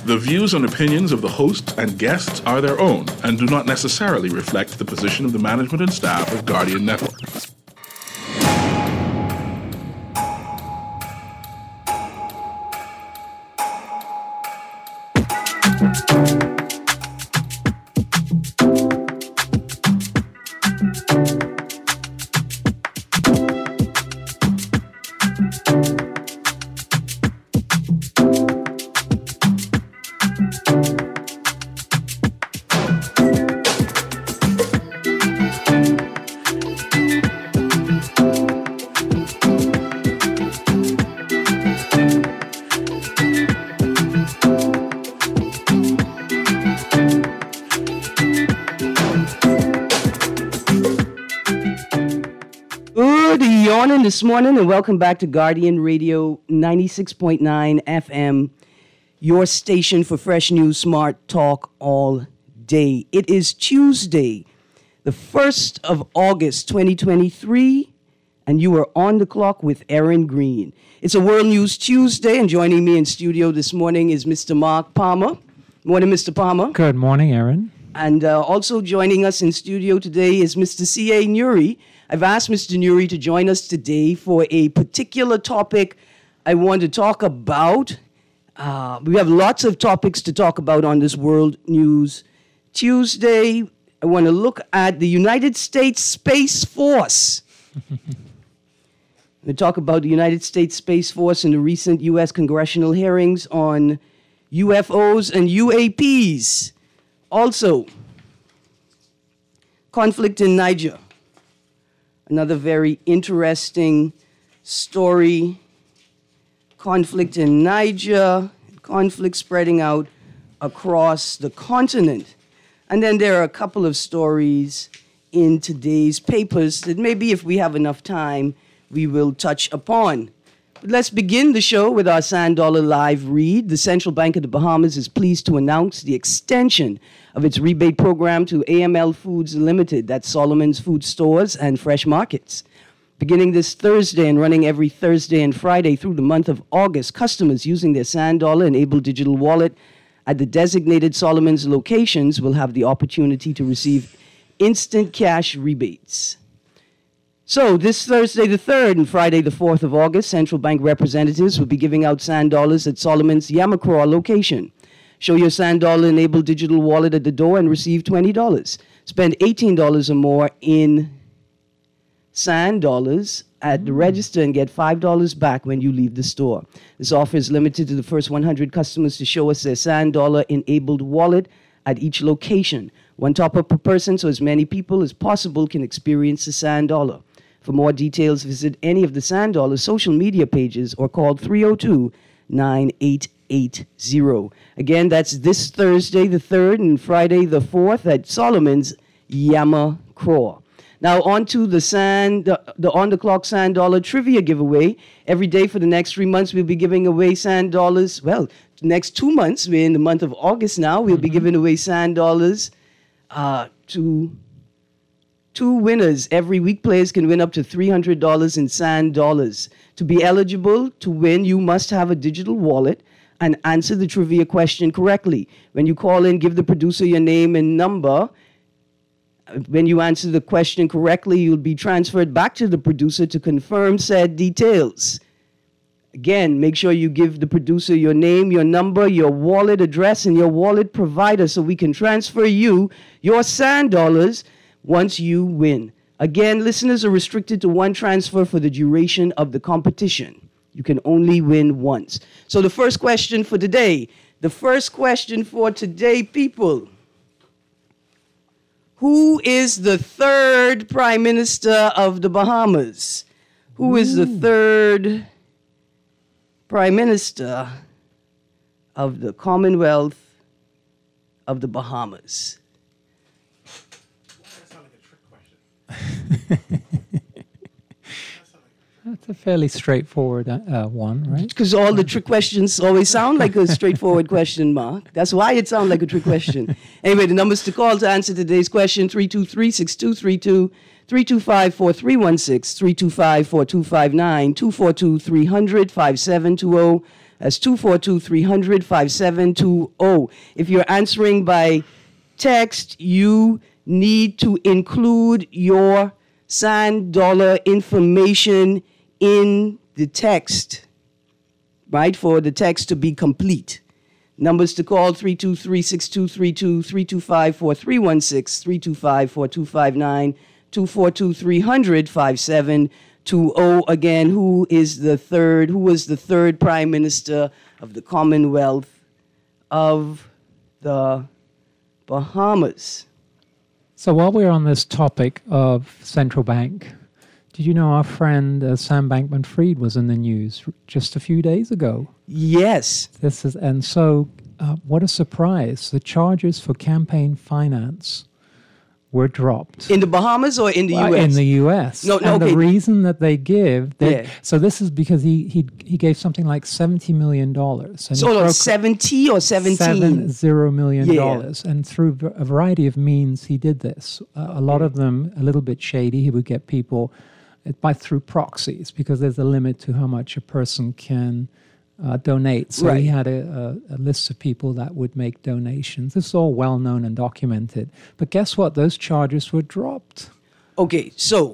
The views and opinions of the host and guests are their own and do not necessarily reflect the position of the management and staff of Guardian Network. This morning, and welcome back to Guardian Radio 96.9 FM, your station for fresh news, smart talk all day. It is Tuesday, the 1st of August, 2023, and you are on the clock with Aaron Green. It's a World News Tuesday, and joining me in studio this morning is Mr. Mark Palmer. Morning, Mr. Palmer. Good morning, Aaron. And also joining us in studio today is Mr. C.A. Nuri. I've asked Mr. Nuri to join us today for a particular topic I want to talk about. We have lots of topics to talk about on this World News Tuesday. I want to look at the United States Space Force. We talk about the United States Space Force and the recent U.S. congressional hearings on UFOs and UAPs. Also, conflict in Niger. Another very interesting story. Conflict in Niger, conflict spreading out across the continent. And then there are a couple of stories in today's papers that maybe if we have enough time, we will touch upon. But let's begin the show with our Sand Dollar Live read. The Central Bank of the Bahamas is pleased to announce the extension of its rebate program to AML Foods Limited, that's Solomon's Food Stores and Fresh Markets. Beginning this Thursday and running every Thursday and Friday through the month of August, customers using their Sand Dollar-enabled digital wallet at the designated Solomon's locations will have the opportunity to receive instant cash rebates. So this Thursday the 3rd and Friday the 4th of August, Central Bank representatives will be giving out Sand Dollars at Solomon's Yamacraw location. Show your Sand Dollar-enabled digital wallet at the door and receive $20. Spend $18 or more in Sand Dollars at the register and get $5 back when you leave the store. This offer is limited to the first 100 customers to show us their Sand Dollar-enabled wallet at each location. One top-up per person so as many people as possible can experience the Sand Dollar. For more details, visit any of the Sand Dollar social media pages or call 302-9880. Again, that's this Thursday the 3rd and Friday the 4th at Solomon's Yamacraw. Now on to the on-the-clock Sand Dollar trivia giveaway. Every day for the next 3 months, we'll be giving away Sand Dollars. Well, the next 2 months, we're in the month of August now, we'll be giving away Sand Dollars to 2 winners. Every week, players can win up to $300 in Sand Dollars. To be eligible to win, you must have a digital wallet and answer the trivia question correctly. When you call in, give the producer your name and number. When you answer the question correctly, you'll be transferred back to the producer to confirm said details. Again, make sure you give the producer your name, your number, your wallet address, and your wallet provider so we can transfer you your Sand Dollars once you win. Again, listeners are restricted to one transfer for the duration of the competition. You can only win once. So the first question for today, people. Who is the third Prime Minister of the Bahamas? Who is the third Prime Minister of the Commonwealth of the Bahamas? That sounds like a trick question. That's a fairly straightforward one, right? Because all the trick questions always sound like a straightforward question, Mark. That's why it sounds like a trick question. Anyway, the numbers to call to answer today's question, 323-6232, 325-4316, 325-4259, 242-300-5720, That's 242-300-5720. If you're answering by text, you need to include your SAN dollar information in the text, right, for the text to be complete. Numbers to call, 323-6232, 325-4316, 325-4259, 242-300-5720. Again, who was the third Prime Minister of the Commonwealth of the Bahamas? So while we're on this topic of central bank, did you know our friend Sam Bankman-Fried was in the news just a few days ago? Yes. What a surprise. The charges for campaign finance were dropped. In the Bahamas or in the U.S.? In the U.S. No, and okay. the reason that they give... Yeah. So this is because he gave something like $70 million. So 70 or 17? $70 million. Yeah. And through a variety of means, he did this. A lot of them a little bit shady. He would get people through proxies, because there's a limit to how much a person can donate. So Right. he had a list of people that would make donations. This is all well known and documented. But guess what? Those charges were dropped. Okay, so...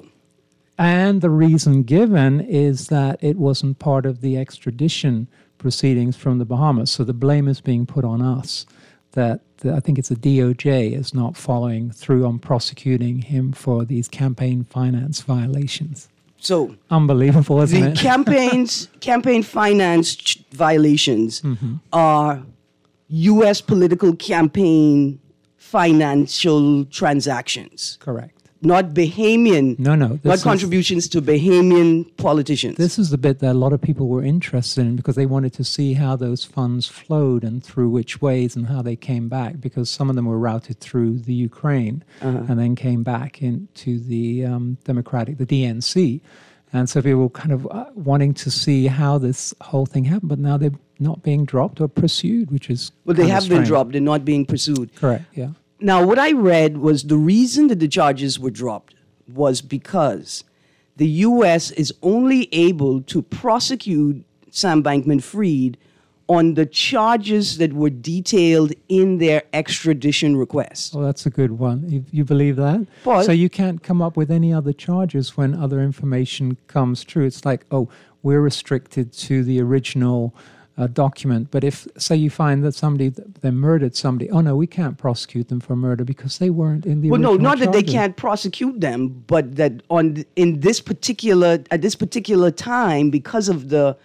And the reason given is that it wasn't part of the extradition proceedings from the Bahamas. So the blame is being put on us that I think it's the DOJ is not following through on prosecuting him for these campaign finance violations. So unbelievable, isn't the it? campaign finance violations are U.S. political campaign financial transactions. Correct. Not Bahamian. No. Not contributions to Bahamian politicians. This is the bit that a lot of people were interested in, because they wanted to see how those funds flowed and through which ways and how they came back, because some of them were routed through the Ukraine and then came back into the the DNC. And so people were kind of wanting to see how this whole thing happened, but now they're not being dropped or pursued, which is Well, they have been strange. dropped. They're not being pursued. Correct, yeah. Now, what I read was the reason that the charges were dropped was because the U.S. is only able to prosecute Sam Bankman-Fried on the charges that were detailed in their extradition request. Oh, that's a good one. You believe that? Well- So you can't come up with any other charges when other information comes through. It's like, oh, we're restricted to the original document. But if, say, you find that they murdered somebody, oh no, we can't prosecute them for murder because they weren't in the original Well, no, not that they charges. can't prosecute them, but that at this particular time, because of the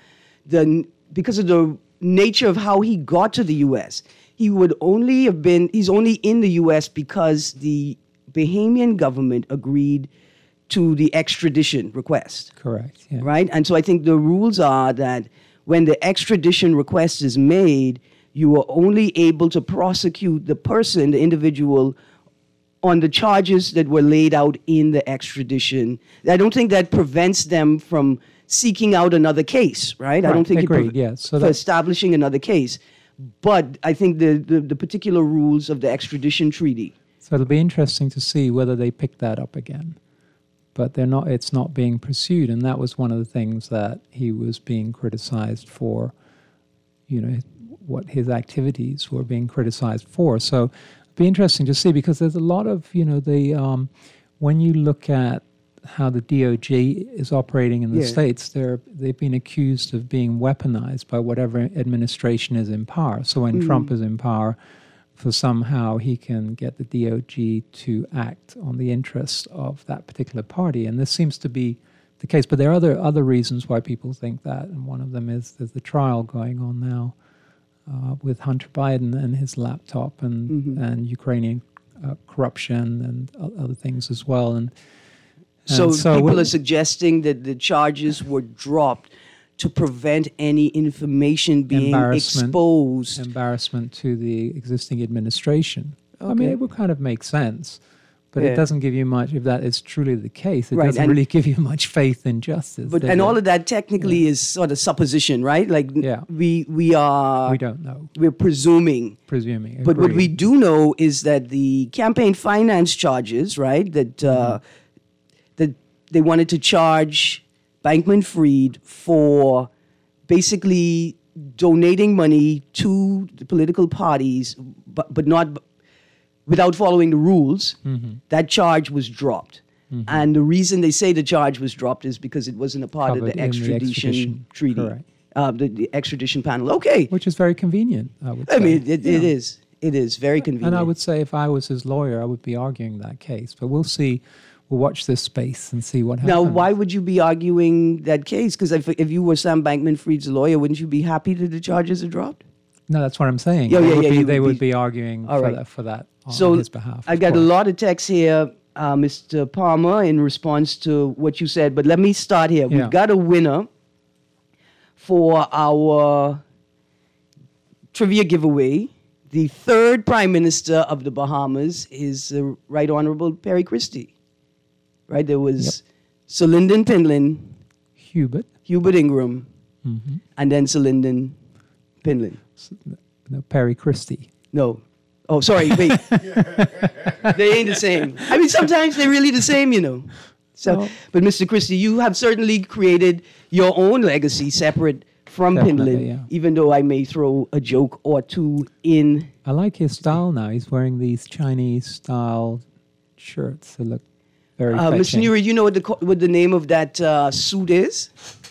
nature of how he got to the U.S., he's only in the U.S. because the Bahamian government agreed to the extradition request. Correct, yeah. Right? And so I think the rules are that when the extradition request is made, you are only able to prosecute the person, the individual, on the charges that were laid out in the extradition. I don't think that prevents them from seeking out another case, right? I don't think agreed, yes. So for establishing another case. But I think the particular rules of the extradition treaty. So it'll be interesting to see whether they pick that up again. But it's not being pursued, and that was one of the things that he was being criticized for, what his activities were being criticized for. So it'll be interesting to see, because there's a lot of, when you look at how the DOJ is operating in the States, they've been accused of being weaponized by whatever administration is in power. So when Trump is in power, for somehow he can get the DOJ to act on the interests of that particular party. And this seems to be the case. But there are other reasons why people think that. And one of them is there's the trial going on now with Hunter Biden and his laptop and Ukrainian corruption and other things as well. And so people are suggesting that the charges were dropped to prevent any information being exposed. Embarrassment to the existing administration. Okay. I mean, it would kind of make sense, but it doesn't give you much, if that is truly the case, it Right, doesn't really give you much faith in justice. And all of that technically is sort of supposition, right? Like we don't know. We're presuming. But what we do know is that the campaign finance charges, right, that that they wanted to charge Bankman-Fried for basically donating money to the political parties, but not without following the rules, that charge was dropped. And the reason they say the charge was dropped is because it wasn't a part of the extradition treaty, the extradition panel. Okay. Which is very convenient, I would say. I mean, it is. It is very convenient. And I would say if I was his lawyer, I would be arguing that case. But we'll see. We'll watch this space and see what happens. Now, why would you be arguing that case? Because if you were Sam Bankman-Fried's lawyer, wouldn't you be happy that the charges are dropped? No, that's what I'm saying. They would be arguing for that on his behalf. I got a lot of texts here, Mr. Palmer, in response to what you said. But let me start here. We've got a winner for our trivia giveaway. The third Prime Minister of the Bahamas is the Right Honorable Perry Christie. Right? There was Sir Lyndon Pindlin, Hubert Ingram, and then Sir Lyndon Pindlin. No, Perry Christie. No. Oh, sorry, wait. They ain't the same. I mean, sometimes they're really the same, you know. So, but Mr. Christie, you have certainly created your own legacy separate from Pindlin, even though I may throw a joke or two in. I like his style now. He's wearing these Chinese-style shirts that look very Mr. Newry, you know what the name of that suit is?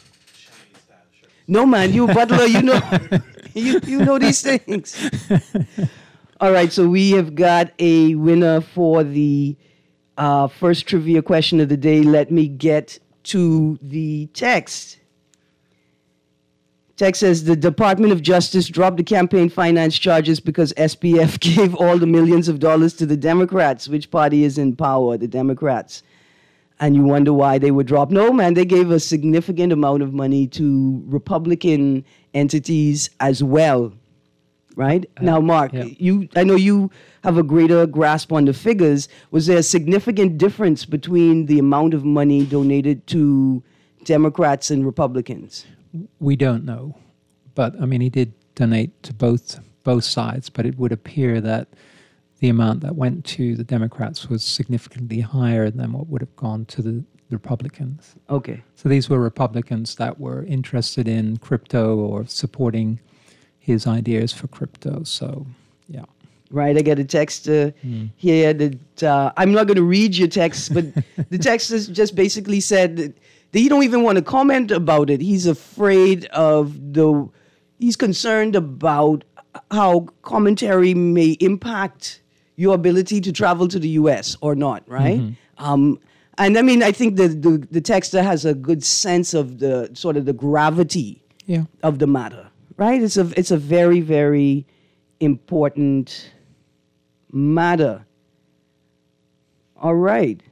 No, man, you butler, you know, you know these things. All right, so we have got a winner for the first trivia question of the day. Let me get to the text. Text says the Department of Justice dropped the campaign finance charges because SPF gave all the millions of dollars to the Democrats. Which party is in power? The Democrats. And you wonder why they were dropped. No, man, they gave a significant amount of money to Republican entities as well. Right? Now, Mark, I know you have a greater grasp on the figures. Was there a significant difference between the amount of money donated to Democrats and Republicans? We don't know, but I mean, he did donate to both sides, but it would appear that the amount that went to the Democrats was significantly higher than what would have gone to the Republicans. Okay. So these were Republicans that were interested in crypto or supporting his ideas for crypto. So, yeah. Right, I get a text here that I'm not going to read your text, but the text has just basically said that he don't even want to comment about it. He's afraid of he's concerned about how commentary may impact your ability to travel to the U.S. or not, right? And I mean, I think the texter has a good sense of the sort of the gravity of the matter, right? It's a very, very important matter. All right.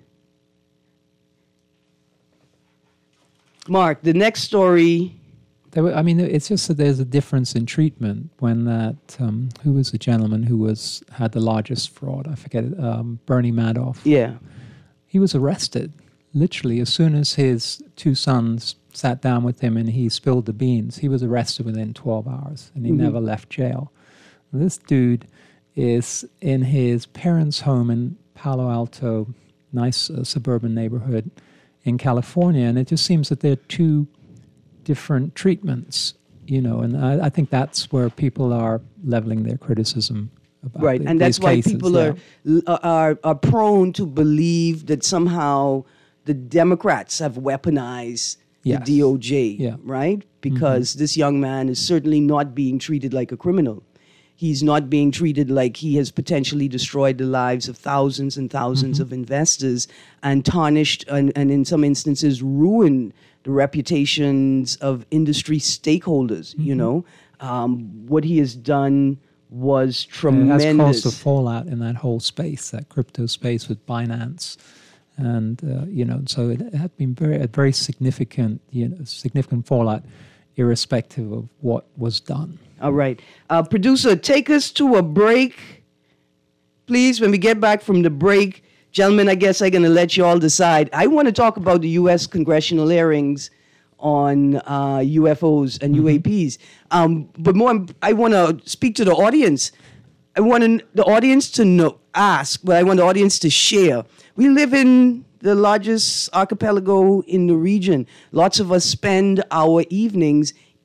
Mark, the next story. It's just that there's a difference in treatment when that, who was the gentleman who had the largest fraud? I forget it, Bernie Madoff. Yeah. He was arrested, literally, as soon as his two sons sat down with him and he spilled the beans. He was arrested within 12 hours, and he never left jail. This dude is in his parents' home in Palo Alto, nice suburban neighborhood in California, and it just seems that there are two different treatments, you know, and I think that's where people are leveling their criticism about and that's why cases, people are prone to believe that somehow the Democrats have weaponized the DOJ, right? Because this young man is certainly not being treated like a criminal. He's not being treated like he has potentially destroyed the lives of thousands and thousands of investors and tarnished and in some instances ruined the reputations of industry stakeholders, you know. What he has done was tremendous. And it has caused a fallout in that whole space, that crypto space with Binance. And, you know, so it had been a very significant, significant fallout, irrespective of what was done. All right. Producer, take us to a break, please. When we get back from the break, gentlemen, I guess I'm going to let you all decide. I want to talk about the U.S. congressional hearings on UFOs and UAPs. But more, I want to speak to the audience. I want the audience to ask, but I want the audience to share. We live in the largest archipelago in the region. Lots of us spend our evenings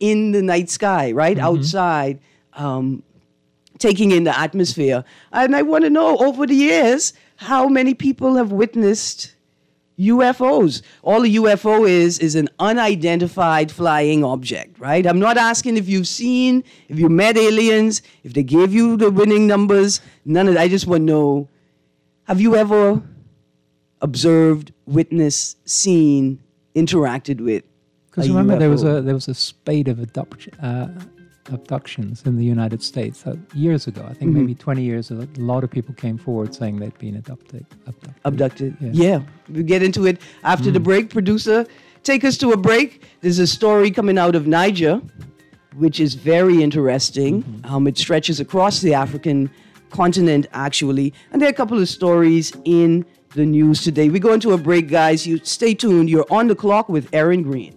in the night sky, right? Outside, taking in the atmosphere. And I want to know, over the years, how many people have witnessed UFOs? All a UFO is an unidentified flying object, right? I'm not asking if you've seen, if you met aliens, if they gave you the winning numbers. None of that. I just want to know, have you ever observed, witnessed, seen, interacted with? Because remember, there was a spate of abductions in the United States years ago. I think maybe 20 years ago. A lot of people came forward saying they'd been abducted. Yeah. We'll get into it after the break. Producer, take us to a break. There's a story coming out of Niger, which is very interesting. It stretches across the African continent, actually. And there are a couple of stories in the news today. We go into a break, guys. You stay tuned. You're on the clock with Aaron Green.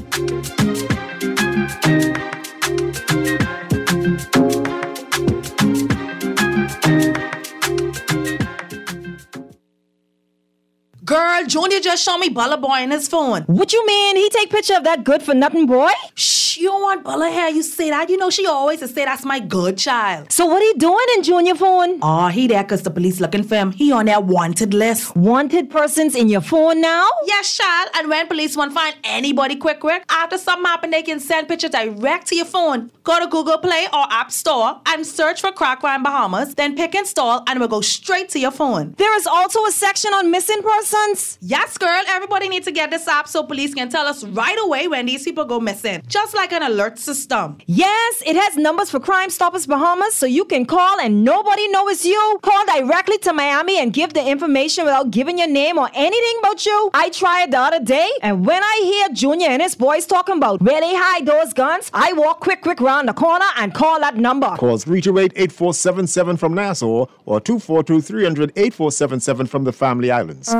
Girl, Junior just showed me Bella Boy in his phone. What you mean? He take picture of that good-for-nothing boy? Shh, you don't want Bella here. You say that. You know she always say that's my good child. So what he doing in Junior phone? Oh, he there because the police looking for him. He on their wanted list. Wanted persons in your phone now? Yes, child. And when police want to find anybody quick, after something happen, they can send pictures direct to your phone. Go to Google Play or App Store and search for Crack Crime Bahamas. Then pick install and it will go straight to your phone. There is also a section on missing persons. Yes, girl. Everybody needs to get this app so police can tell us right away when these people go missing. Just like an alert system. Yes, it has numbers for Crime Stoppers Bahamas, so you can call and nobody knows it's you. Call directly to Miami and give the information without giving your name or anything about you. I tried the other day, and when I hear Junior and his boys talking about where they hide those guns, I walk quick round the corner and call that number. Call 328-8477 from Nassau or 242-300-8477 from the Family Islands.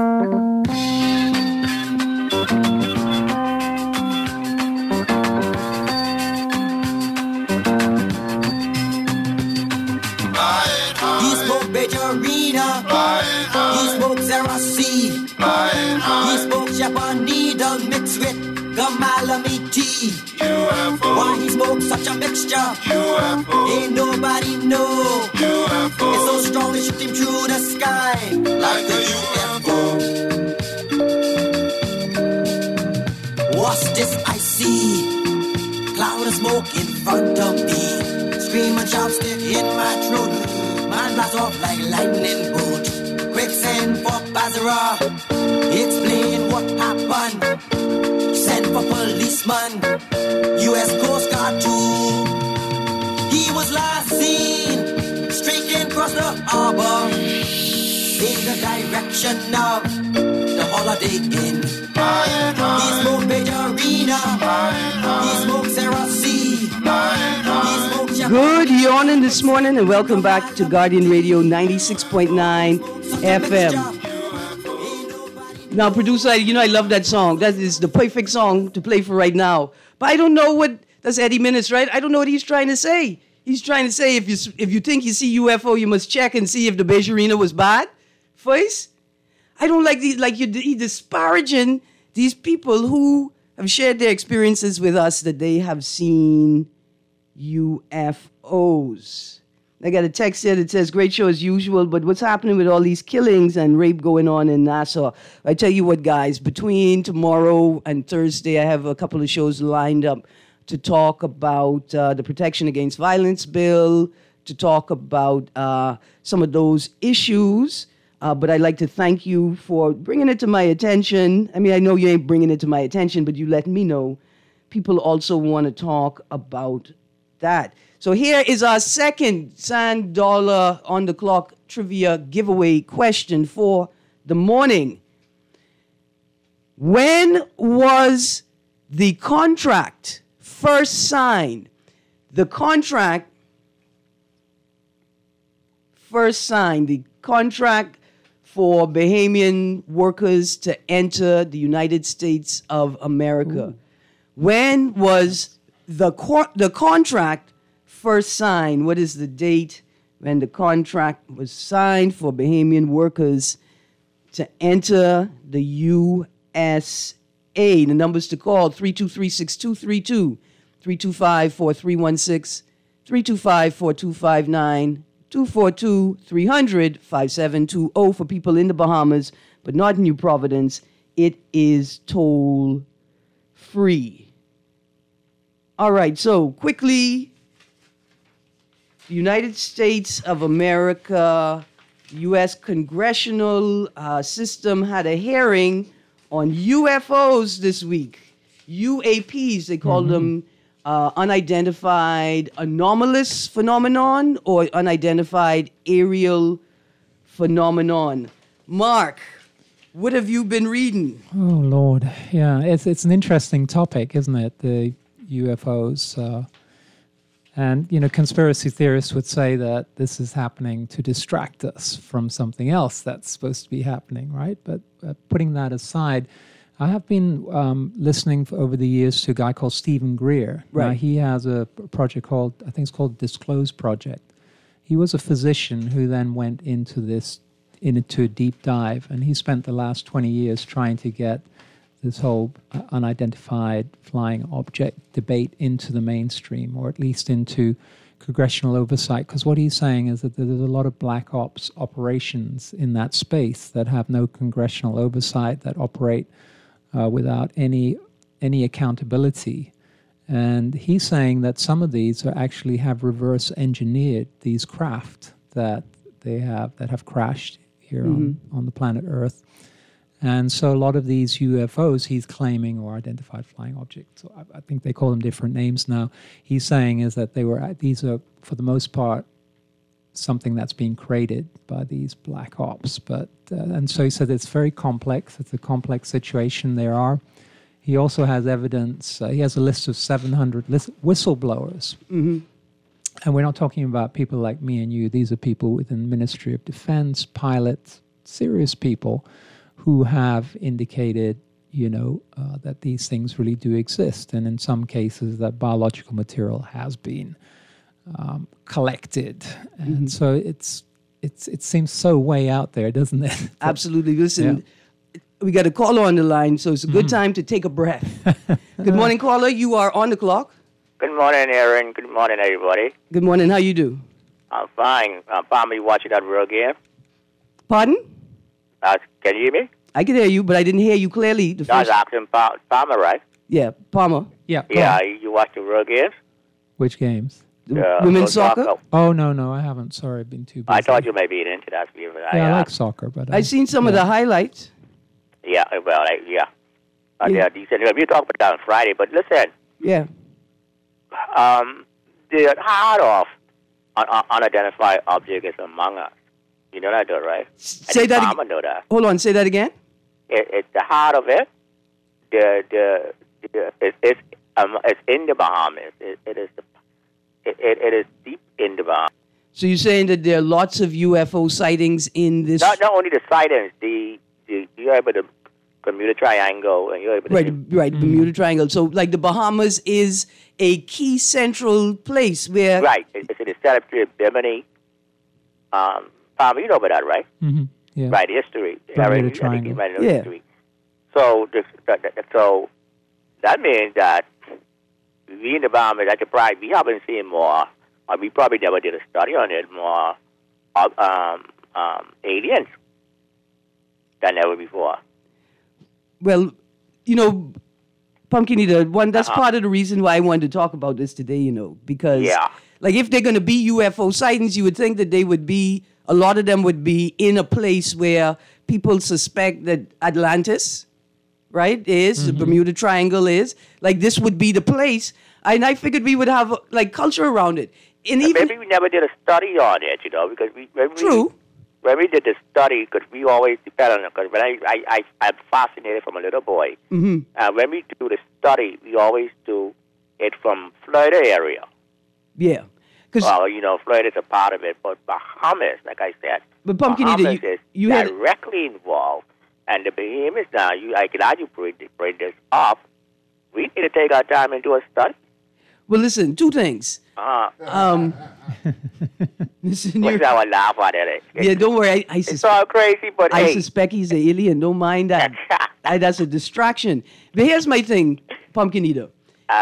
He smoked Zerasi. He smoked Japanese mixed with Gamalami tea. Why he smoked such a mixture? Ain't nobody know. It's so strong it shoot him through the sky like a UFO. What's this I see? Cloud of smoke in front of me. Scream and chopstick in my throat. Man blast off like lightning bolt. Quicksand for Bazara. Explain what happened. Send for policeman. U.S. Coast Guard too. He was last seen streaking across the harbor in the direction of the Holiday Inn. He smoked Majorina. He smoked Sarah C. Good yawning this morning and welcome back to Guardian Radio 96.9 FM. Now, producer, I love that song. That is the perfect song to play for right now. But I don't know that's Eddie Minnis, right? I don't know what he's trying to say. He's trying to say if you think you see UFO, you must check and see if the Bejarina was bad first. I don't like these, he disparaging these people who have shared their experiences with us that they have seen UFOs. I got a text here that says, great show as usual, but what's happening with all these killings and rape going on in Nassau? I tell you what, guys, between tomorrow and Thursday, I have a couple of shows lined up to talk about the Protection Against Violence bill, to talk about some of those issues. But I'd like to thank you for bringing it to my attention. I mean, I know you ain't bringing it to my attention, but you let me know. People also want to talk about that. So here is our second $100 on the clock trivia giveaway question for the morning. When was the contract first signed? The contract for Bahamian workers to enter the United States of America. Ooh. When was the contract first signed? What is the date when the contract was signed for Bahamian workers to enter the USA? The numbers to call, 323-6232, 325-4316, 325-4259, 242-300-5720 for people in the Bahamas, but not New Providence. It is toll free. All right, so quickly, the United States of America, U.S. congressional system had a hearing on UFOs this week. UAPs, they call them unidentified anomalous phenomenon or unidentified aerial phenomenon. Mark, what have you been reading? Oh, Lord. Yeah, it's an interesting topic, isn't it? The UFOs. And, conspiracy theorists would say that this is happening to distract us from something else that's supposed to be happening, right? But putting that aside, I have been listening over the years to a guy called Stephen Greer. Right. Now, he has a project called, I think it's called Disclose Project. He was a physician who then went into a deep dive, and he spent the last 20 years trying to get this whole unidentified flying object debate into the mainstream, or at least into congressional oversight, because what he's saying is that there's a lot of black ops operations in that space that have no congressional oversight, that operate without any accountability. And he's saying that some of these actually have reverse engineered these craft that have crashed here on the planet Earth. And so a lot of these UFOs he's claiming, or identified flying objects, so I think they call them different names now, he's saying is that these are, for the most part, something that's being created by these black ops. But and so he said it's very complex. It's a complex situation. He also has evidence. He has a list of 700 whistleblowers. Mm-hmm. And we're not talking about people like me and you. These are people within the Ministry of Defense, pilots, serious people who have indicated, that these things really do exist. And in some cases, that biological material has been collected. And so it seems so way out there, doesn't it? Absolutely. Listen, we got a caller on the line, so it's a good time to take a breath. Good morning, caller. You are on the clock. Good morning, Aaron. Good morning, everybody. Good morning. How you do? I'm fine. I'm finally watching that real game. Pardon? Can you hear me? I can hear you, but I didn't hear you clearly. I was asking Palmer, right? Yeah, Palmer. Yeah. Yeah, you watch the real games? Which games? Women's soccer? Oh, no, I haven't. Sorry, I've been too busy. I thought you may be into that. I like soccer, but... I've seen some of the highlights. Yeah, well, they're decent. We talked about that on Friday, but listen. Yeah. The heart of unidentified object is among us. You know that, right? Say that again. Know that. Hold on, say that again. It's the heart of it. It's in the Bahamas. It is deep in the Bahamas. So you're saying that there are lots of UFO sightings in this? Not only the sightings, you're able to Bermuda Triangle, and you're able to Bermuda Triangle. So like the Bahamas is a key central place where it's in the setup to Bimini. Palmer, you know about that, right? Mm-hmm. Yeah. Right, history. Bermuda Triangle. History. So that means that we in the Bahamas, we haven't seen more, or we probably never did a study on it, more aliens than ever before. Well, Pumpkin Eater, that's part of the reason why I wanted to talk about this today, because like if they're going to be UFO sightings, you would think that a lot of them would be in a place where people suspect that Atlantis, right, is, the Bermuda Triangle is. Like this would be the place. And I figured we would have culture around it. And maybe we never did a study on it, because when we did the study, because we always depend on it, because when I'm fascinated from a little boy. Mm-hmm. When we do the study, we always do it from Florida area. Yeah. Well, Florida is a part of it, but Bahamas, like I said, but Pumpkin Bahamas Eater, is directly involved. And the Bahamas now, I can argue bring this up. We need to take our time and do a study. Well, listen, two things. Listen, what's our laugh at it? Yeah, don't worry. It's all crazy, but I suspect he's an alien. Don't mind that. That's a distraction. But here's my thing, Pumpkin Eater.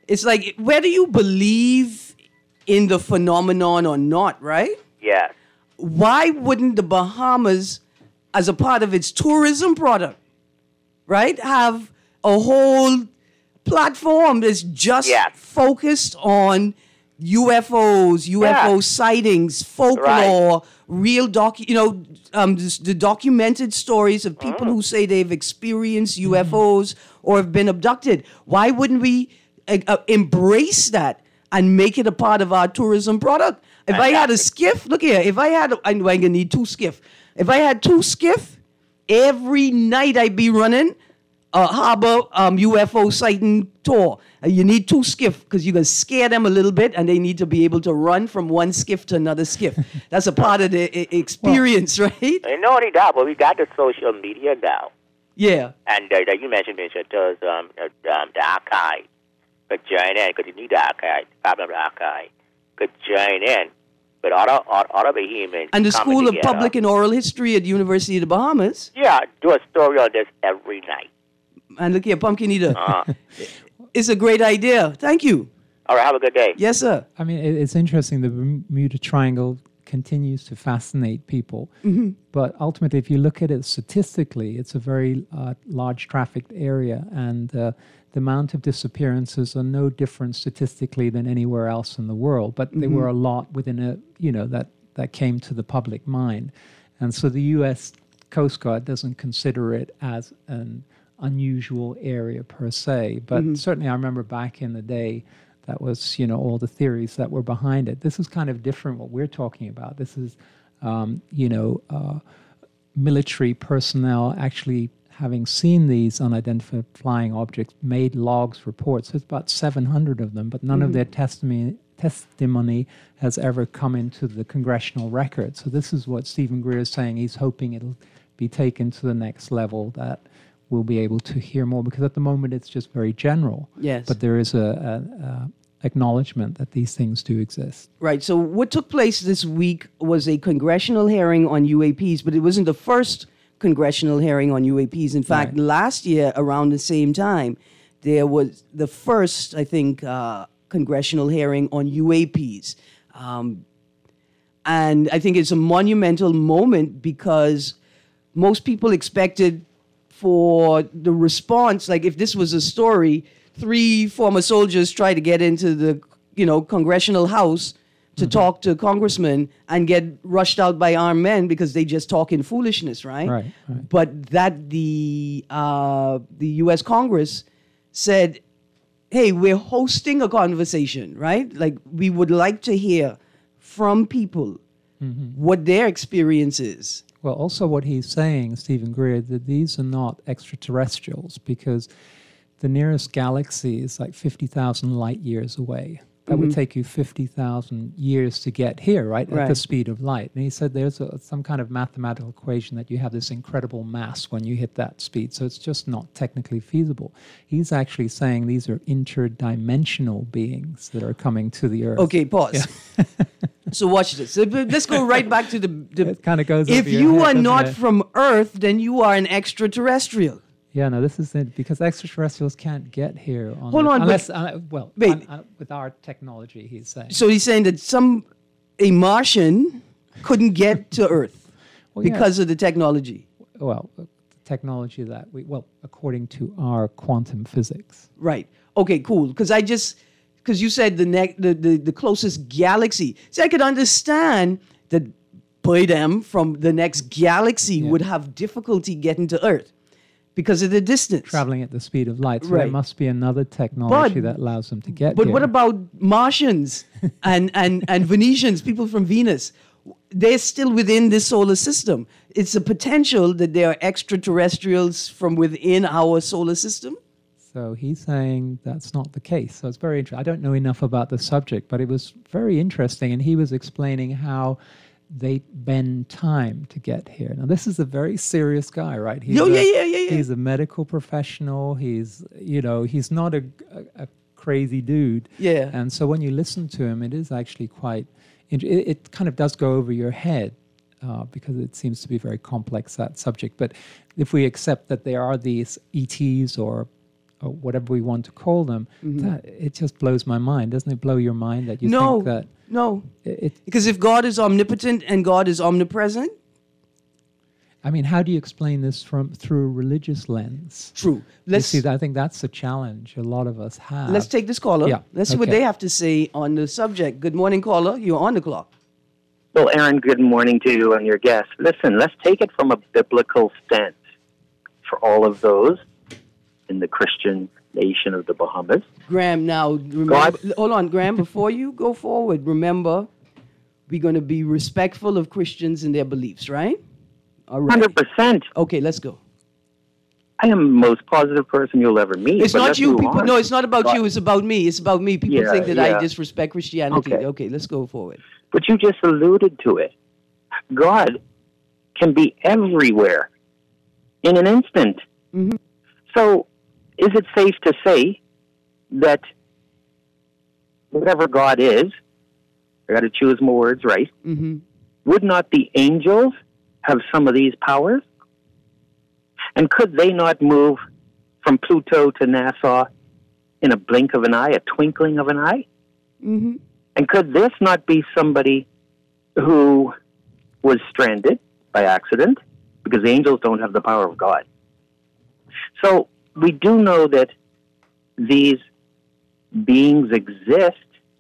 it's like whether you believe in the phenomenon or not, right? Yes. Why wouldn't the Bahamas, as a part of its tourism product, right, have a whole platform that's just focused on UFOs, UFO sightings, folklore, real the documented stories of people who say they've experienced UFOs or have been abducted. Why wouldn't we embrace that and make it a part of our tourism product? If I had a skiff, look here, I'm going to need 2 skiff. If I had 2 skiff, every night I'd be running a harbor UFO sighting tour. You need 2 skiff because you can scare them a little bit and they need to be able to run from one skiff to another skiff. That's a part of the experience, right? And not only that, but we got the social media now. Yeah. And you mentioned, there's the archive. Could join in because you need the archive, Department of Archive. Could join in with other Bahamians. And the School of Public and Oral History at the University of the Bahamas. Yeah, do a story on this every night. And look here, Pumpkin Eater. It's a great idea. Thank you. All right, have a good day. Yes, sir. I mean, it's interesting. The Bermuda Triangle continues to fascinate people. Mm-hmm. But ultimately, if you look at it statistically, it's a very large trafficked area. And the amount of disappearances are no different statistically than anywhere else in the world. But there were a lot within that came to the public mind. And so the U.S. Coast Guard doesn't consider it as an unusual area per se, but certainly I remember back in the day that was all the theories that were behind it. This is kind of different what we're talking about. This is military personnel actually having seen these unidentified flying objects made logs, reports. There's about 700 of them, but none of their testimony has ever come into the congressional record. So this is what Stephen Greer is saying. He's hoping it'll be taken to the next level, that we'll be able to hear more, because at the moment it's just very general. Yes. But there is a acknowledgement that these things do exist. Right. So what took place this week was a congressional hearing on UAPs, but it wasn't the first congressional hearing on UAPs. In fact, last year around the same time, there was the first, I think, congressional hearing on UAPs. And I think it's a monumental moment because most people expected for the response, like if this was a story, 3 former soldiers tried to get into the, congressional house to talk to congressmen and get rushed out by armed men because they just talk in foolishness, right? Right. But that the U.S. Congress said, hey, we're hosting a conversation, right? Like we would like to hear from people what their experience is. Well, also what he's saying, Stephen Greer, that these are not extraterrestrials because the nearest galaxy is like 50,000 light years away. That would take you 50,000 years to get here, right? At the speed of light. And he said there's some kind of mathematical equation that you have this incredible mass when you hit that speed. So it's just not technically feasible. He's actually saying these are interdimensional beings that are coming to the Earth. Okay, pause. Yeah. So watch this. So let's go right back to the it kind of goes if over your you head, are not it? from Earth, then you are an extraterrestrial. Yeah, no, this is it, because extraterrestrials can't get here. Hold on, unless, wait. With our technology, he's saying. So he's saying that a Martian couldn't get to Earth because of the technology. Well, the technology that according to our quantum physics. Right. Okay, cool. Because you said the closest galaxy. See, I could understand that them from the next galaxy would have difficulty getting to Earth. Because of the distance. Traveling at the speed of light. So there must be another technology that allows them to get here. But what about Martians and Venetians, people from Venus? They're still within this solar system. It's a potential that there are extraterrestrials from within our solar system. So he's saying that's not the case. So it's very interesting. I don't know enough about the subject, but it was very interesting. And he was explaining how they bend time to get here. Now, this is a very serious guy, right? He's a medical professional. He's not a crazy dude. Yeah. And so when you listen to him, it is actually quite, it kind of does go over your head because it seems to be very complex, that subject. But if we accept that there are these ETs or or whatever we want to call them, that, it just blows my mind. Doesn't it blow your mind that you No, think that... no. Because if God is omnipotent and God is omnipresent, I mean, how do you explain this through a religious lens? true. You see, I think that's the challenge a lot of us have. Let's take this caller. Yeah, Let's see what okay. they have to say on the subject. Good morning, caller. You're on the clock. Well, Aaron, good morning to you and your guests. Listen, let's take it from a biblical stance for all of those in the Christian nation of the Bahamas. Graham, now, remember, hold on, Graham, before you go forward, remember, we're going to be respectful of Christians and their beliefs, right? All right. 100%. Okay, let's go. I am the most positive person you'll ever meet. It's but not let's you, move people. on. No, it's not about you. It's about me. It's about me. People Yeah, think that I yeah. disrespect Christianity. Okay. Okay, let's go forward. But you just alluded to it. God can be everywhere in an instant. Mm-hmm. So is it safe to say that whatever God is, I got to choose my words right, Mm-hmm. would not the angels have some of these powers? And could they not move from Pluto to Nassau in a blink of an eye, a twinkling of an eye? Mm-hmm. And could this not be somebody who was stranded by accident? Because angels don't have the power of God. So we do know that these beings exist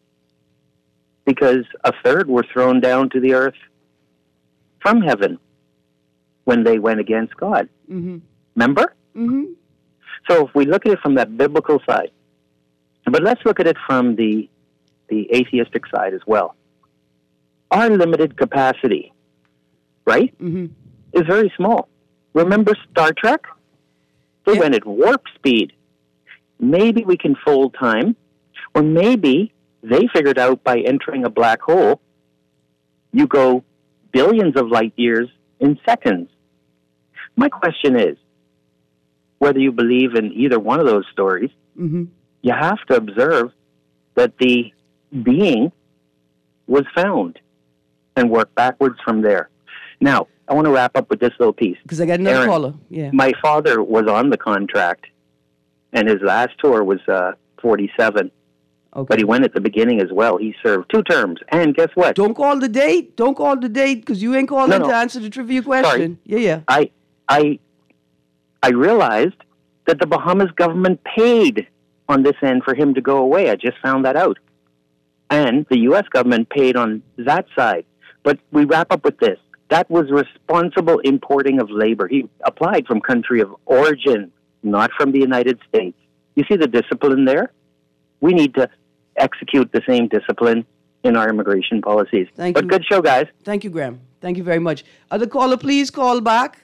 because a third were thrown down to the earth from heaven when they went against God. Mm-hmm. Remember? Mm-hmm. So if we look at it from that biblical side, but let's look at it from the atheistic side as well. Our limited capacity, right, Mm-hmm. is very small. Remember Star Trek? They Yeah. went at warp speed. Maybe we can fold time, or maybe they figured out by entering a black hole, you go billions of light years in seconds. My question is, whether you believe in either one of those stories, Mm-hmm. you have to observe that the being was found and work backwards from there. Now, I want to wrap up with this little piece. Because I got another Aaron, caller. Yeah. My father was on the contract, and his last tour was 47. Okay. But he went at the beginning as well. He served 2 terms. And guess what? Don't call the date. Don't call the date because you ain't calling No. to answer the trivia question. Yeah. I realized that the Bahamas government paid on this end for him to go away. I just found that out. And the U.S. government paid on that side. But we wrap up with this. That was responsible importing of labor. He applied from country of origin, not from the United States. You see the discipline there? We need to execute the same discipline in our immigration policies. Thank you. But good show, guys. Thank you, Graham. Thank you very much. Other caller, please call back.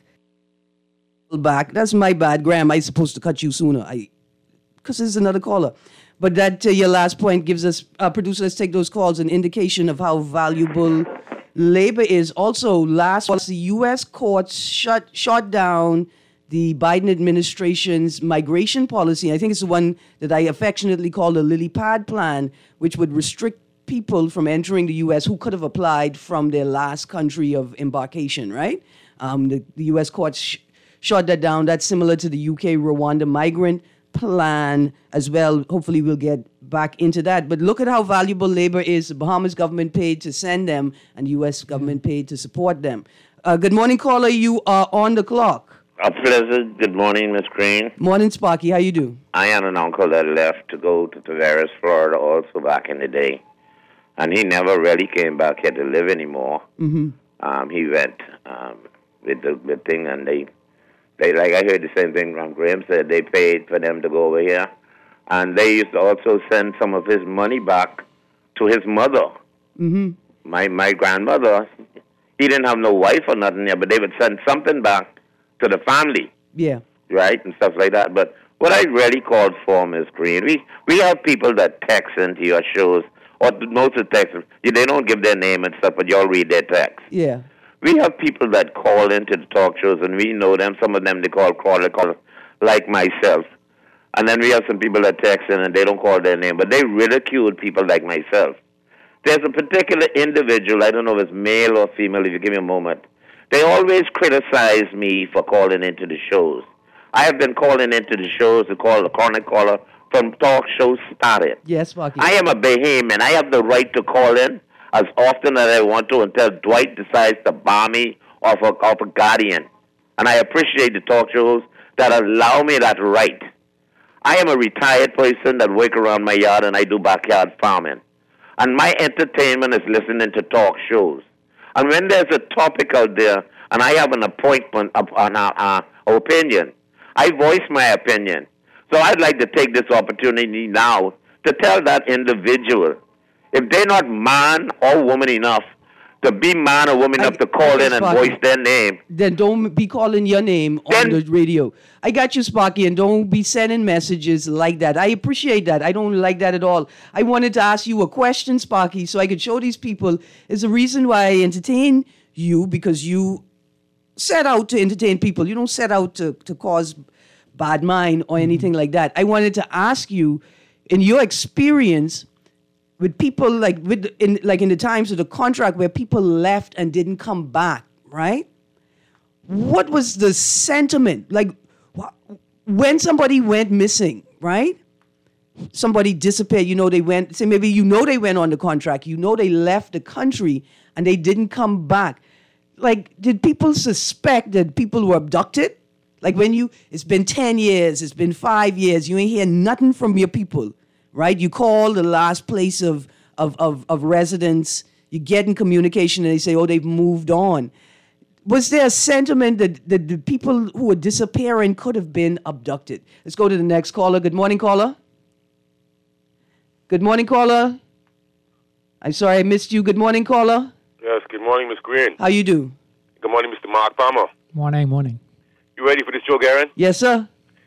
That's my bad, Graham. I supposed to cut you sooner. Because there's another caller. But that your last point gives us, producer, let's take those calls, an indication of how valuable labor is. Also, last month, the U.S. courts shut down the Biden administration's migration policy. I think it's the one that I affectionately call the lily pad plan, which would restrict people from entering the U.S. who could have applied from their last country of embarkation, right? The U.S. courts shut that down. That's similar to the U.K. Rwanda migrant plan as well. Hopefully we'll get back into that. But look at how valuable labor is. The Bahamas government paid to send them and the U.S. government paid to support them. Good morning, caller. You are on the clock. A pleasure. Good morning, Miss Green. Morning, Sparky. How you do? I had an uncle that left to go to Tavares, Florida also back in the day. And he never really came back here to live anymore. Mm-hmm. He went with the thing, and they like I heard the same thing from Graham said, they paid for them to go over here. And they used to also send some of his money back to his mother. Mm-hmm. My grandmother, he didn't have no wife or nothing there, but they would send something back to the family. Yeah. Right, and stuff like that. But what I really called for, Ms. Green, we have people that text into your shows, or most of the text, they don't give their name and stuff, but y'all read their text. Yeah. We have people that call into the talk shows, and we know them. Some of them they call like myself. And then we have some people that text in, and they don't call their name, but they ridicule people like myself. There's a particular individual, I don't know if it's male or female, if you give me a moment. They always criticize me for calling into the shows. I have been calling into the shows to call the Chronic Caller from talk shows started. Yes, Sparky. I am a Bahamian. I have the right to call in as often as I want to until Dwight decides to bomb me off a Guardian. And I appreciate the talk shows that allow me that right. I am a retired person that work around my yard and I do backyard farming. And my entertainment is listening to talk shows. And when there's a topic out there and I have an appointment on an opinion, I voice my opinion. So I'd like to take this opportunity now to tell that individual, if they're not man or woman enough to be man or woman enough to call in and Sparky, voice their name, then don't be calling your name on the radio. I got you, Sparky, and don't be sending messages like that. I appreciate that. I don't like that at all. I wanted to ask you a question, Sparky, so I could show these people. Is the reason why I entertain you, because you set out to entertain people. You don't set out to cause bad mind or anything like that. I wanted to ask you, in your experience with people in the times of the contract where people left and didn't come back, right? What was the sentiment? Like when somebody went missing, right? Somebody disappeared, they went, say maybe they went on the contract, they left the country and they didn't come back. Like, did people suspect that people were abducted? Like it's been 10 years, it's been 5 years, you ain't hear nothing from your people, right? You call the last place of residence, you get in communication and they say, oh, they've moved on. Was there a sentiment that the people who were disappearing could have been abducted? Let's go to the next caller. Good morning, caller. Good morning, caller. I'm sorry I missed you. Good morning, caller. Yes, good morning, Ms. Green. How you do? Good morning, Mr. Mark Palmer. Morning. You ready for this show, Garen? Yes, sir.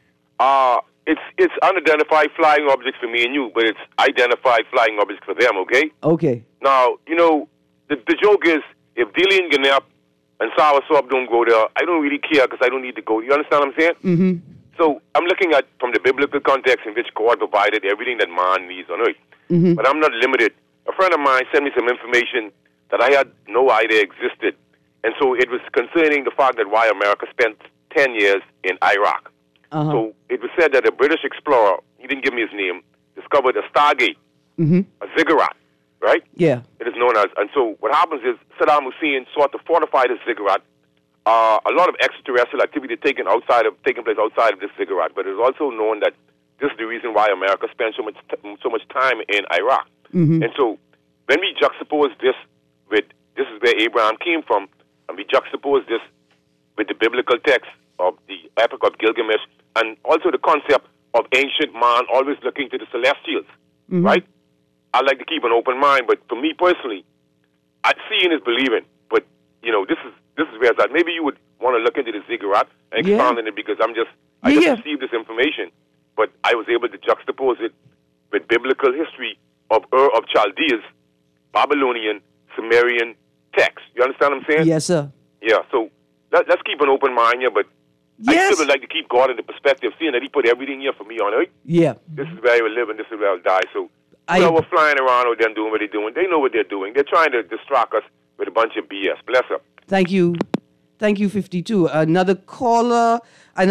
It's unidentified flying objects for me and you, but it's identified flying objects for them, okay? Okay. Now, the joke is, if Dilly and Gannep and Soursop don't go there, I don't really care because I don't need to go. You understand what I'm saying? Mm-hmm. So I'm looking at, from the biblical context in which God provided everything that man needs on earth. Mm-hmm. But I'm not limited. A friend of mine sent me some information that I had no idea existed. And so it was concerning the fact that why America spent 10 years in Iraq. Uh-huh. So it was said that a British explorer, he didn't give me his name, discovered a Stargate, a ziggurat, right? Yeah. It is known as. And so what happens is Saddam Hussein sought to fortify this ziggurat. A lot of extraterrestrial activity taking place outside of this ziggurat, but it's also known that this is the reason why America spent so much time in Iraq. Mm-hmm. And so when we juxtapose this with, this is where Abraham came from, and we juxtapose this with the biblical text of the Epic of Gilgamesh, and also the concept of ancient man always looking to the celestials, right? I like to keep an open mind, but for me personally, seeing is believing. But this is where it's at. Maybe you would want to look into the ziggurat and expound on it, because I just received this information, but I was able to juxtapose it with biblical history of Ur of Chaldeas, Babylonian, Sumerian text. You understand what I'm saying? Yes, sir. Yeah. So let's keep an open mind here, but I still would like to keep God in the perspective, seeing that He put everything here for me on earth. Yeah. This is where I will live and this is where I'll die. So we're flying around with them doing what they're doing. They know what they're doing. They're trying to distract us with a bunch of BS. Bless up. Thank you. Thank you, 52. Another caller, and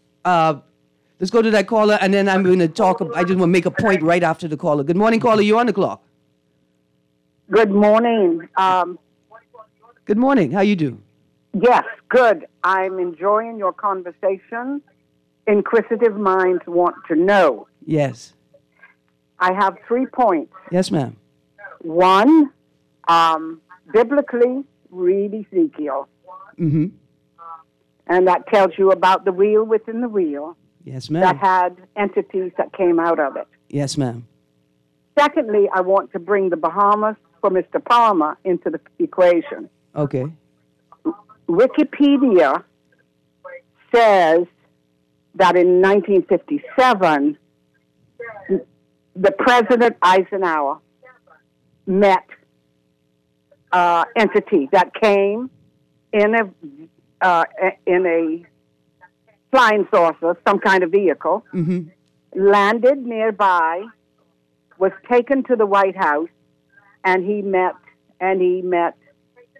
let's go to that caller, and then I'm going to talk. I just want to make a point right after the caller. Good morning, caller. You're on the clock. Good morning. Good morning. How you do? Yes, good. I'm enjoying your conversation. Inquisitive minds want to know. Yes. I have 3 points. Yes, ma'am. One, biblically, read Ezekiel. Mm-hmm. And that tells you about the wheel within the wheel. Yes, ma'am. That had entities that came out of it. Yes, ma'am. Secondly, I want to bring the Bahamas for Mr. Palmer into the equation. Okay. Wikipedia says that in 1957, the President Eisenhower met entity that came in a flying saucer, some kind of vehicle, landed nearby, was taken to the White House, and he met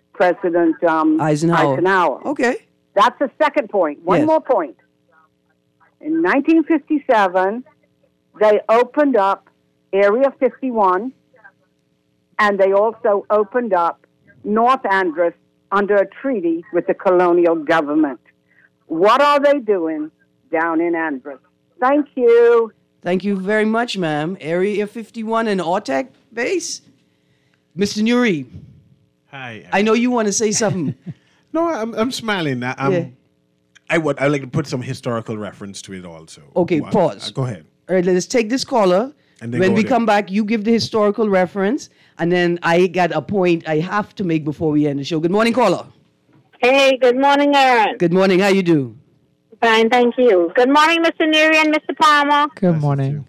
President Eisenhower. Okay. That's the second point. One more point. In 1957, they opened up Area 51, and they also opened up North Andros under a treaty with the colonial government. What are they doing down in Andros? Thank you. Thank you very much, ma'am. Area 51 and AUTAC base. Mr. Nuri. Hi. I know you want to say something. No, I'm smiling. Yeah. I'd like to put some historical reference to it also. Okay, pause. Go ahead. All right, let's take this caller. And then when go we there. come back, you give the historical reference, and then I got a point I have to make before we end the show. Good morning, caller. Hey, good morning, Aaron. Good morning. How you do? Fine, thank you. Good morning, Mr. Neary and Mr. Palmer. Good morning.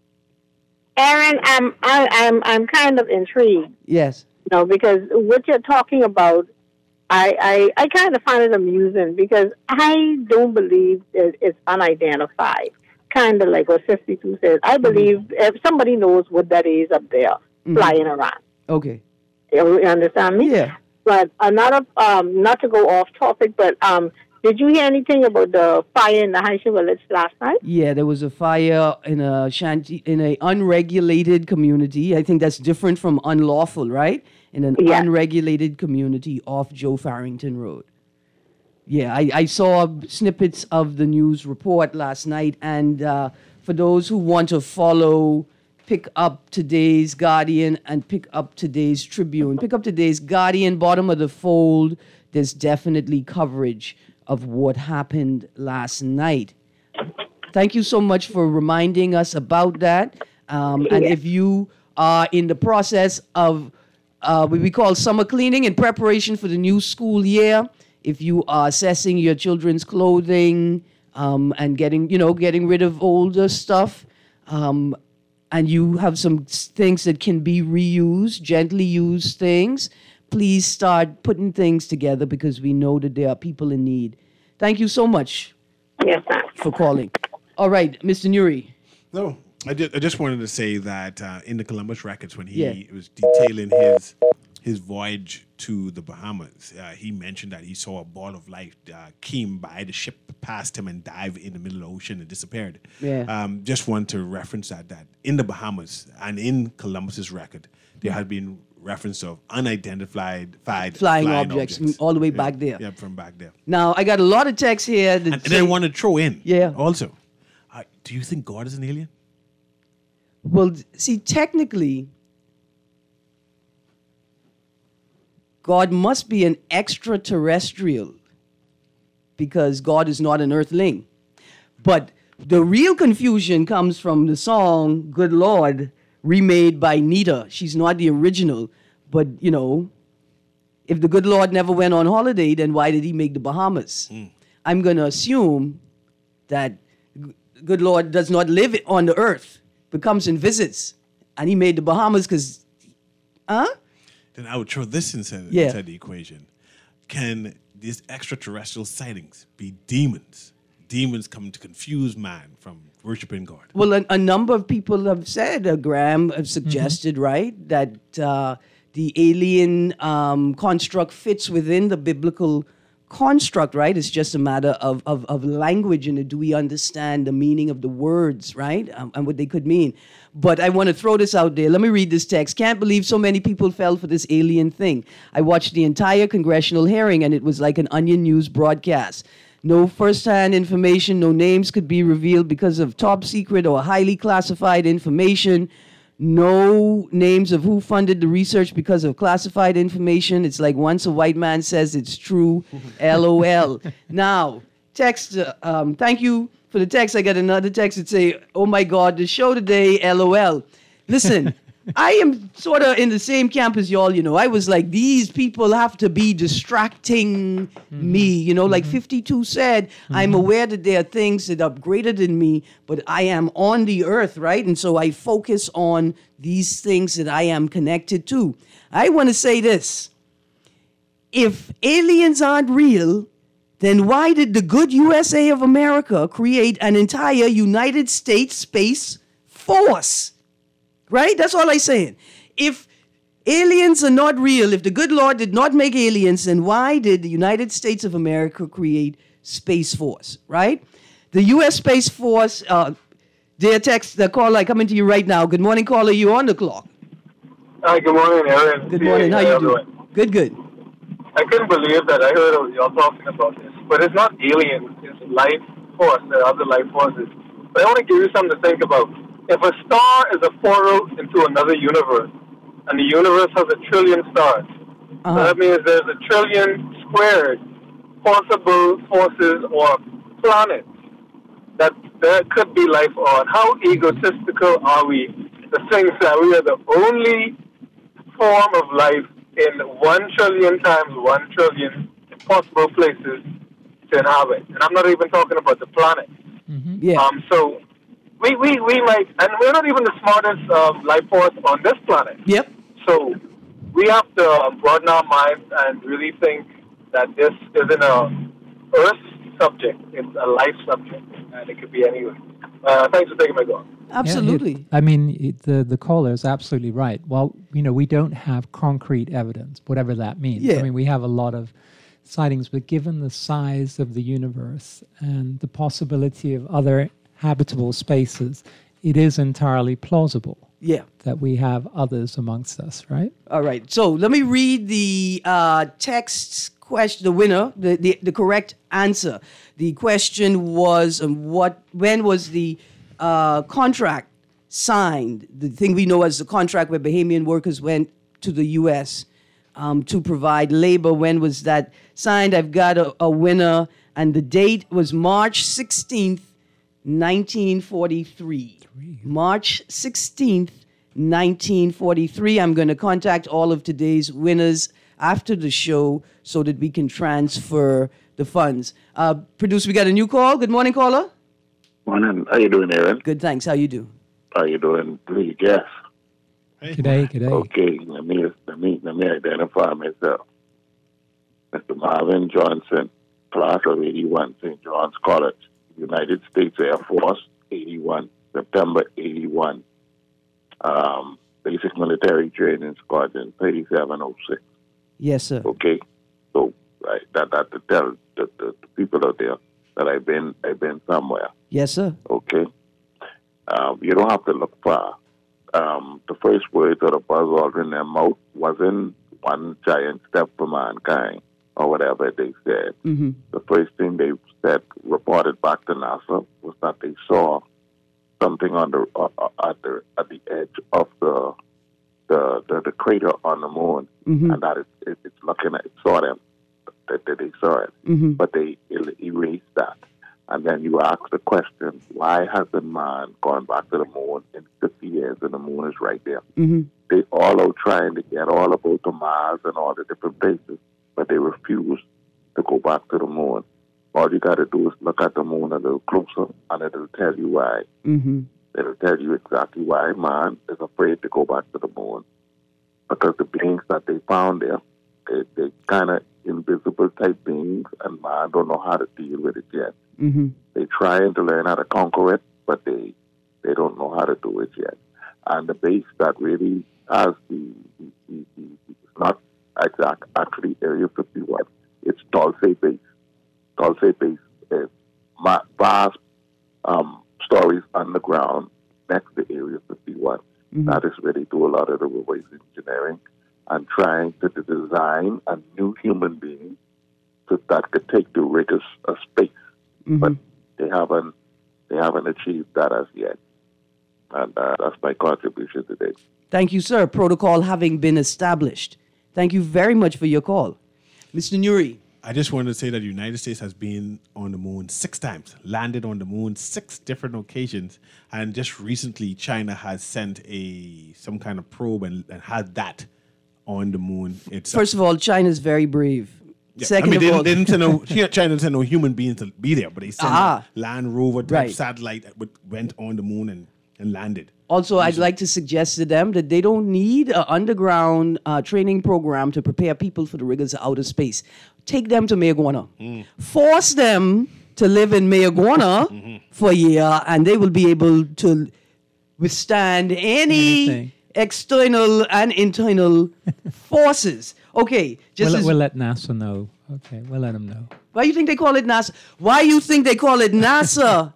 Aaron, I'm kind of intrigued. Yes. You know, because what you're talking about, I kind of find it amusing because I don't believe it's unidentified. Kind of like what 52 says. I believe if somebody knows what that is up there flying around. Okay. You understand me? Yeah. But another, not to go off topic, but did you hear anything about the fire in the Haitian village last night? Yeah, there was a fire in a shanty in an unregulated community. I think that's different from unlawful, right? In an unregulated community off Joe Farrington Road. Yeah, I saw snippets of the news report last night, and for those who want to follow, pick up today's Guardian and pick up today's Tribune. Pick up today's Guardian, bottom of the fold. There's definitely coverage of what happened last night. Thank you so much for reminding us about that. And if you are in the process of what we call summer cleaning in preparation for the new school year, if you are assessing your children's clothing and getting rid of older stuff, and you have some things that can be reused, gently used things, please start putting things together because we know that there are people in need. Thank you so much for calling. All right, Mr. Nuri. No, I just wanted to say that in the Columbus Records, when he was detailing his voyage to the Bahamas, he mentioned that he saw a ball of light came by the ship, passed him, and dived in the middle of the ocean and disappeared. Yeah. Just want to reference that in the Bahamas and in Columbus's record, there had been reference of unidentified flying objects. All the way back there. Yeah, from back there. Now, I got a lot of texts here. And then I want to throw in also, do you think God is an alien? Well, see, technically, God must be an extraterrestrial because God is not an earthling. But the real confusion comes from the song Good Lord, remade by Nita. She's not the original. But, if the good Lord never went on holiday, then why did he make the Bahamas? I'm going to assume that good Lord does not live on the earth, but comes and visits. And he made the Bahamas because, Then I would throw this inside the equation. Can these extraterrestrial sightings be demons? Demons come to confuse man from worshiping God. Well, a number of people have said, Graham have suggested, right, that the alien construct fits within the biblical construct, right? It's just a matter of language and do we understand the meaning of the words, right? And what they could mean. But I want to throw this out there. Let me read this text. Can't believe so many people fell for this alien thing. I watched the entire congressional hearing and it was like an Onion News broadcast. No first-hand information, no names could be revealed because of top secret or highly classified information. No names of who funded the research because of classified information. It's like once a white man says it's true, LOL. Now, text, thank you for the text. I got another text that say, oh my God, the show today, LOL. Listen, I am sort of in the same camp as y'all, I was like, these people have to be distracting me, like 52 said, I'm aware that there are things that are greater than me, but I am on the earth, right? And so I focus on these things that I am connected to. I want to say this. If aliens aren't real, then why did the good USA of America create an entire United States Space Force? Right? That's all I'm saying. If aliens are not real, if the good Lord did not make aliens, then why did the United States of America create Space Force? Right? The U.S. Space Force, their text, the caller coming to you right now. Good morning, caller. You're on the clock. Hi, good morning, Aaron. Good morning. How you doing? Good. I couldn't believe that I heard y'all talking about this. But it's not aliens. It's life force. There are other life forces. But I want to give you something to think about. If a star is a portal into another universe, and the universe has 1 trillion stars, so that means there's 1 trillion squared possible forces or planets that there could be life on. How egotistical are we to think that we are the only form of life in 1 trillion times 1 trillion possible places to inhabit? And I'm not even talking about the planet. Yeah. So we might, and we're not even the smartest life force on this planet. Yep. So we have to broaden our minds and really think that this isn't a Earth subject; it's a life subject, and it could be anywhere. Thanks for taking my call. Absolutely. I mean, the caller is absolutely right. Well, we don't have concrete evidence, whatever that means. Yeah. I mean, we have a lot of sightings, but given the size of the universe and the possibility of other habitable spaces, it is entirely plausible. Yeah. That we have others amongst us, right? All right. So let me read the text question, the winner, the correct answer. The question was, when was the contract signed? The thing we know as the contract where Bahamian workers went to the U.S. To provide labor. When was that signed? I've got a winner, and the date was March 16th, 1943. March 16th, 1943. I'm going to contact all of today's winners after the show so that we can transfer the funds. Producer, we got a new call. Good morning, caller. Morning. How you doing, Aaron? Good, thanks. How you do? How you doing? Please, yes. G'day. Okay, let me identify myself. Mr. Marvin Johnson, class of 81, St. John's College, United States Air Force, 81, September 81. Basic military training squadron, 3706. Yes, sir. Okay, so that to tell the people out there that I've been somewhere. Yes, sir. Okay, you don't have to look far. The first words of the buzzword in their mouth wasn't one giant step for mankind or whatever they said. Mm-hmm. The first thing they said, reported back to NASA, was that they saw something on at the edge of the crater on the moon, and that it's looking at, it saw them, that they saw it, but they erased that. And then you ask the question, why hasn't man gone back to the moon in 50 years and the moon is right there? They all are trying to get all about the Mars and all the different places, but they refuse to go back to the moon. All you got to do is look at the moon a little closer, and it'll tell you why. It'll tell you exactly why man is afraid to go back to the moon. Because the beings that they found there, they kind of invisible type beings, and man don't know how to deal with it yet. They're trying to learn how to conquer it, but they don't know how to do it yet. And the base that really has it's not actually Area 51. It's Dulce Base. Dulce Base is vast stories underground next to Area 51. That is where they do a lot of the reverse engineering and trying to design a new human being that could take the rigors of space. But they haven't achieved that as yet. And that's my contribution today. Thank you, sir. Protocol having been established. Thank you very much for your call. Mr. Nuri. I just wanted to say that the United States has been on the moon 6 times, landed on the moon 6 different occasions, and just recently China has sent some kind of probe and had that on the moon itself. First of all, China's very brave. Yeah. Second I mean, of all, they didn't send China didn't send no human beings to be there, but they sent a Land Rover type satellite that went on the moon and landed. Also, I'd like to suggest to them that they don't need an underground training program to prepare people for the rigors of outer space. Take them to Mayaguana. Force them to live in Mayaguana for a year, and they will be able to withstand any external and internal forces. Okay, we'll let NASA know Okay, we'll let them know. Why do you think they call it NASA? Why you think they call it NASA,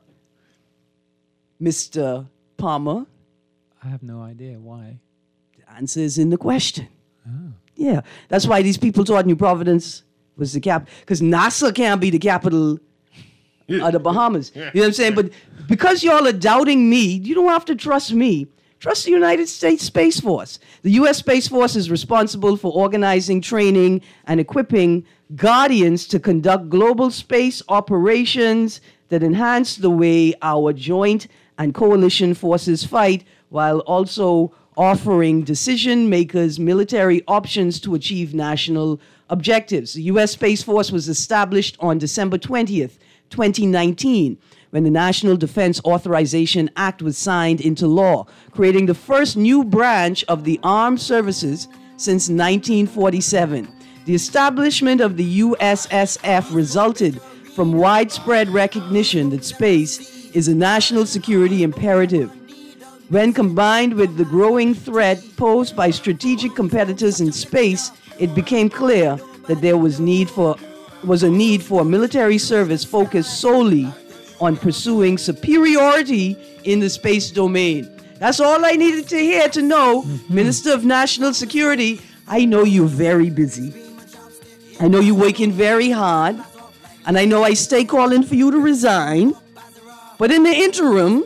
Mr. Palmer? I have no idea why. The answer is in the question. Yeah, that's why these people thought New Providence was the cap, because NASA can't be the capital of the Bahamas. You know what I'm saying? But because y'all are doubting me, you don't have to trust me. Trust the United States Space Force. The U.S. Space Force is responsible for organizing, training, and equipping Guardians to conduct global space operations that enhance the way our joint and coalition forces fight, while also offering decision makers military options to achieve national objectives. The U.S. Space Force was established on December 20th, 2019, when the National Defense Authorization Act was signed into law, creating the first new branch of the armed services since 1947. The establishment of the USSF resulted from widespread recognition that space is a national security imperative. When combined with the growing threat posed by strategic competitors in space, it became clear that there was a need for military service focused solely on pursuing superiority in the space domain. That's all I needed to hear to know. Minister of National Security, I know you're very busy. I know you're working very hard. And I know I stay calling for you to resign. But in the interim,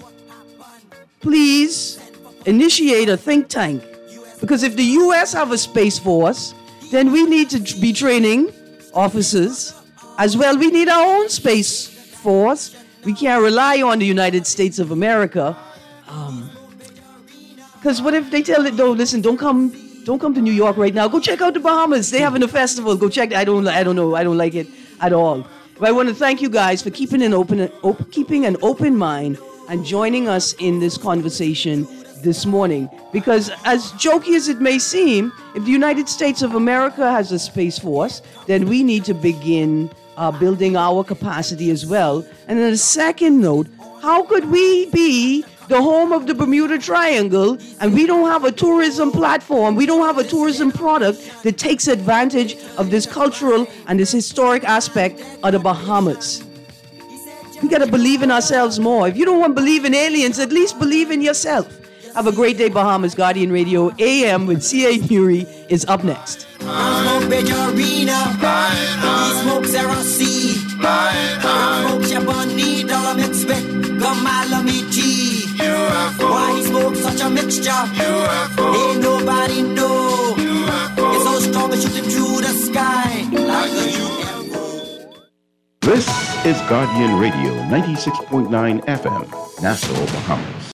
please initiate a think tank. Because if the U.S. have a space force, then we need to be training officers as well. We need our own space force. We can't rely on the United States of America. Because what if they tell it, no, listen, don't come to New York right now. Go check out the Bahamas. They're having a festival. Go check. I don't know. I don't like it at all. But I want to thank you guys for keeping an open mind and joining us in this conversation this morning. Because as jokey as it may seem, if the United States of America has a space force, then we need to begin building our capacity as well. And on a second note, how could we be the home of the Bermuda Triangle and we don't have a tourism platform, we don't have a tourism product that takes advantage of this cultural and this historic aspect of the Bahamas? We got to believe in ourselves more. If you don't want to believe in aliens, at least believe in yourself. Have a great day, Bahamas. Guardian Radio AM with C.A. Muri is up next. Smoke Bridge Arena. He smokes RC. Smoke Shabani, Dollar expect Gamala Michi. Why he smokes such a mixture? Ain't nobody know. It's so strong, but shooting through the sky like a UFO. This is Guardian Radio 96.9 FM, Nassau, Bahamas.